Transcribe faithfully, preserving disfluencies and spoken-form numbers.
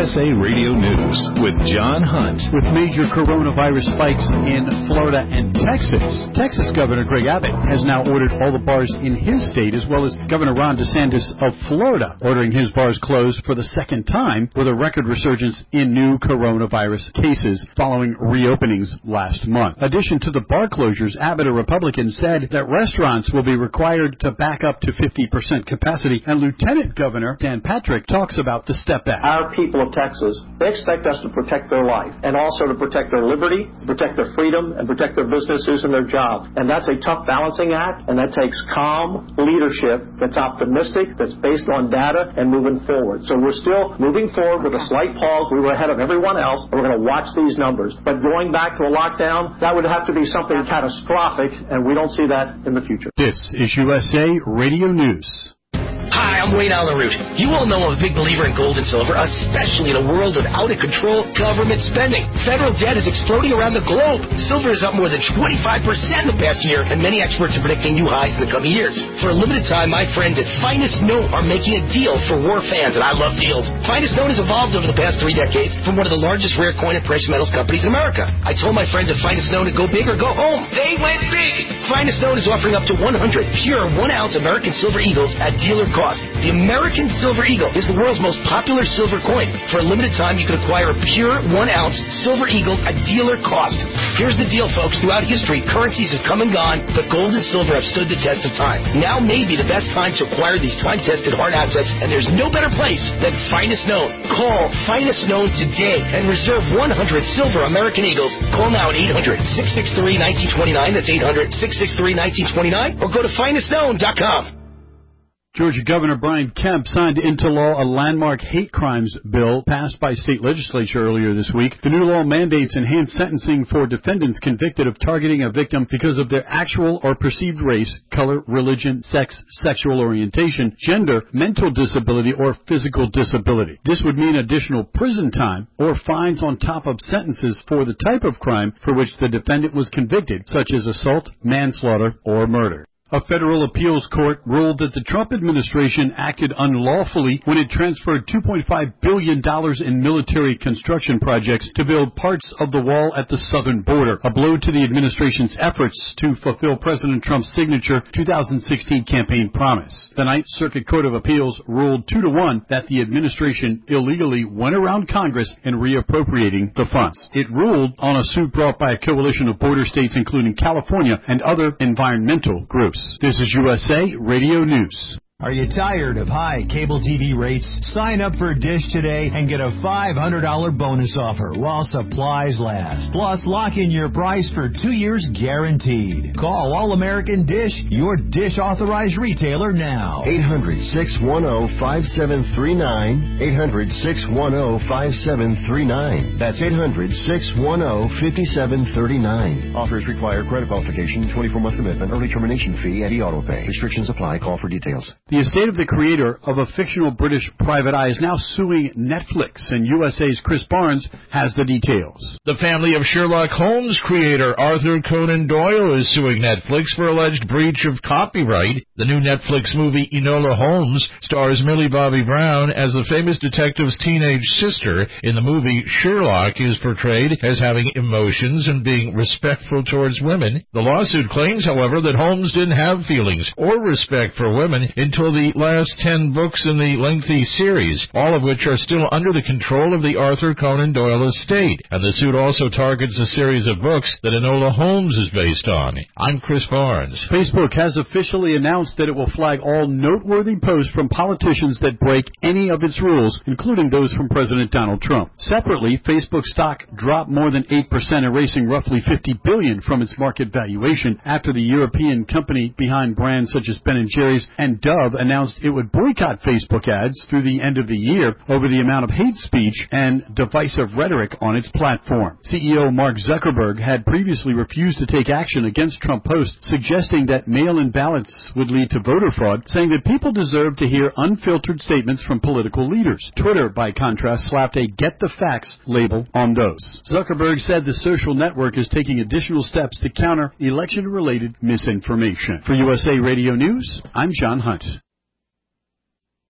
S A Radio News with John Hunt. With major coronavirus spikes in Florida and Texas, Texas Governor Greg Abbott has now ordered all the bars in his state, as well as Governor Ron DeSantis of Florida, ordering his bars closed for the second time with a record resurgence in new coronavirus cases following reopenings last month. In addition to the bar closures, Abbott, a Republican, said that restaurants will be required to back up to fifty percent capacity, and Lieutenant Governor Dan Patrick talks about the step back. Our people of Texas, they expect us to protect their life and also to protect their liberty, protect their freedom, and protect their businesses and their jobs. And that's a tough balancing act, and that takes calm leadership that's optimistic, that's based on data, and moving forward. So we're still moving forward with a slight pause. We were ahead of everyone else, and we're going to watch these numbers. But going back to a lockdown, that would have to be something catastrophic, and we don't see that in the future. This is U S A Radio News. Hi, I'm Wayne Allen Root. You all know I'm a big believer in gold and silver, especially in a world of out-of-control government spending. Federal debt is exploding around the globe. Silver is up more than twenty-five percent the past year, and many experts are predicting new highs in the coming years. For a limited time, my friends at Finest Note are making a deal for war fans, and I love deals. Finest Note has evolved over the past three decades from one of the largest rare coin and precious metals companies in America. I told my friends at Finest Note to go big or go home. They went big! Finest Note is offering up to one hundred pure one-ounce American silver eagles at dealer cost. The American Silver Eagle is the world's most popular silver coin. For a limited time, you can acquire a pure one-ounce Silver Eagle at dealer cost. Here's the deal, folks. Throughout history, currencies have come and gone, but gold and silver have stood the test of time. Now may be the best time to acquire these time-tested hard assets, and there's no better place than Finest Known. Call Finest Known today and reserve one hundred silver American Eagles. Call now at eight hundred, six six three, one nine two nine. That's eight hundred, six six three, one nine two nine. Or go to finest known dot com. Georgia Governor Brian Kemp signed into law a landmark hate crimes bill passed by state legislature earlier this week. The new law mandates enhanced sentencing for defendants convicted of targeting a victim because of their actual or perceived race, color, religion, sex, sexual orientation, gender, mental disability, or physical disability. This would mean additional prison time or fines on top of sentences for the type of crime for which the defendant was convicted, such as assault, manslaughter, or murder. A federal appeals court ruled that the Trump administration acted unlawfully when it transferred two point five billion dollars in military construction projects to build parts of the wall at the southern border, a blow to the administration's efforts to fulfill President Trump's signature two thousand sixteen campaign promise. The Ninth Circuit Court of Appeals ruled two to one that the administration illegally went around Congress in reappropriating the funds. It ruled on a suit brought by a coalition of border states, including California and other environmental groups. This is U S A Radio News. Are you tired of high cable T V rates? Sign up for Dish today and get a five hundred dollars bonus offer while supplies last. Plus, lock in your price for two years guaranteed. Call All-American Dish, your Dish authorized retailer now. eight hundred, six one zero, five seven three nine. eight hundred, six one zero, five seven three nine. That's eight hundred, six one zero, five seven three nine. Offers require credit qualification, twenty-four month commitment, early termination fee, and e-auto pay. Restrictions apply. Call for details. The estate of the creator of a fictional British private eye is now suing Netflix, and U S A's Chris Barnes has the details. The family of Sherlock Holmes creator Arthur Conan Doyle is suing Netflix for alleged breach of copyright. The new Netflix movie Enola Holmes stars Millie Bobby Brown as the famous detective's teenage sister. In the movie, Sherlock is portrayed as having emotions and being respectful towards women. The lawsuit claims, however, that Holmes didn't have feelings or respect for women until until the last ten books in the lengthy series, all of which are still under the control of the Arthur Conan Doyle estate. And the suit also targets a series of books that Enola Holmes is based on. I'm Chris Barnes. Facebook has officially announced that it will flag all noteworthy posts from politicians that break any of its rules, including those from President Donald Trump. Separately, Facebook stock dropped more than eight percent, erasing roughly fifty billion dollars from its market valuation after the European company behind brands such as Ben and Jerry's and Dove announced it would boycott Facebook ads through the end of the year over the amount of hate speech and divisive rhetoric on its platform. C E O Mark Zuckerberg had previously refused to take action against Trump posts, suggesting that mail-in ballots would lead to voter fraud, saying that people deserve to hear unfiltered statements from political leaders. Twitter, by contrast, slapped a Get the Facts label on those. Zuckerberg said the social network is taking additional steps to counter election-related misinformation. For U S A Radio News, I'm John Hunt.